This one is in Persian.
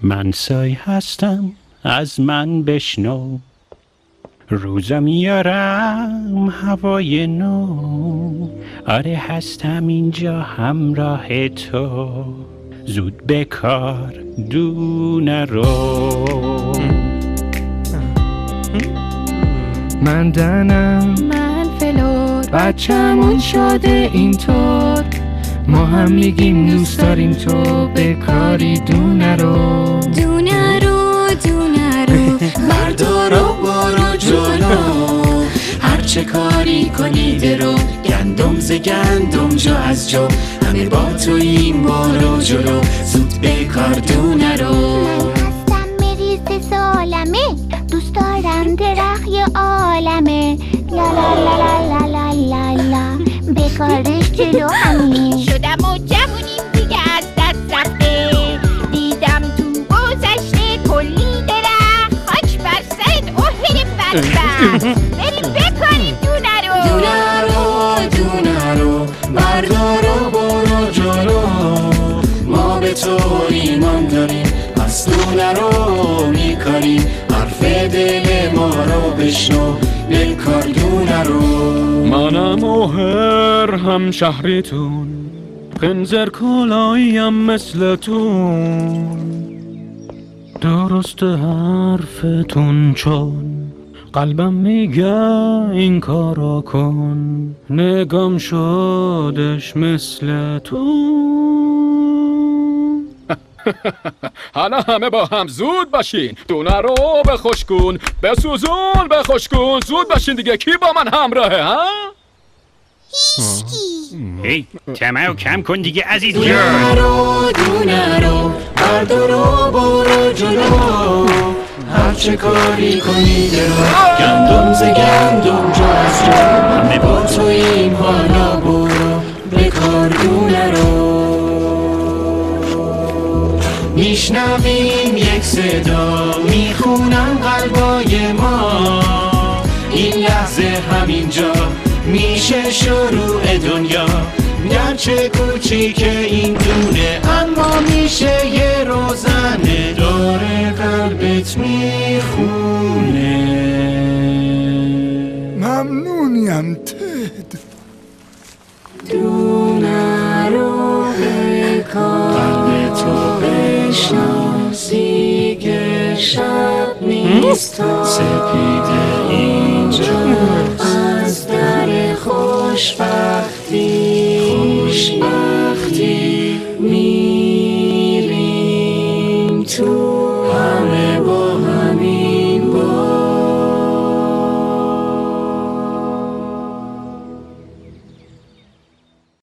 من سای هستم از من بشنو، روزا میارم هوای نو. آره هستم اینجا همراه تو، زود به کار دونه رو. من دنم، من فلور، بچمون شده اینطور. ما هم میگیم دوست داریم تو به کاری دونه رو. دونه رو دونه رو بردار و برو جلو، هرچه کاری کنی درو. گندم ز گندم جا از جا، همه با توییم برو جلو، زود به کار دونه رو. من هستم مریض سالمه، دوست دارم درخت یه عالمه. لا لا لا لا لا لا لا، به کارش جلو همین شدم و جوونیم دیگه از دست رفته. دیدم تو گذشته کلی درخت، خاک بر سرت اوهی بدبخت. بریم بکنیم دونه رو. دونه رو دونه رو، بردار و برو جلو. ما به تو ایمان داریم، پس دونه رو میکاریم. حرف دل ما رو بشنو، به کار دونه رو. منم اوهر هم شهریتون، خنزر کلاییم مثلتون. درست حرفتون چون قلبم میگه این کارا کن. نگام شدش مثل تو. حالا همه با هم زود باشین، دونه رو بخشکون، بسوزون بخشکون. زود باشین دیگه، کی با من همراهه ها؟ هی طمع کم کن دیگه عزیز دونه جان. رو دونه رو، بردار و برو جلو. هرچه کاری کنی درو، گندم ز گندم جا از جا، همه با توییم حالا برو به کار دونه رو. میشنویم یک صدا، میخونم قلبای ما. این لحظه همینجا میشه شروع دنیا. گرچه کوچیکه این دونه، اما میشه یه روزنه. داره قلبت میخونه. ممنونیم تد. دونه رو به کار، قلب تو بشناسی که شب نیست تا سپیده اینجا. از در خوشبختی میریم تو.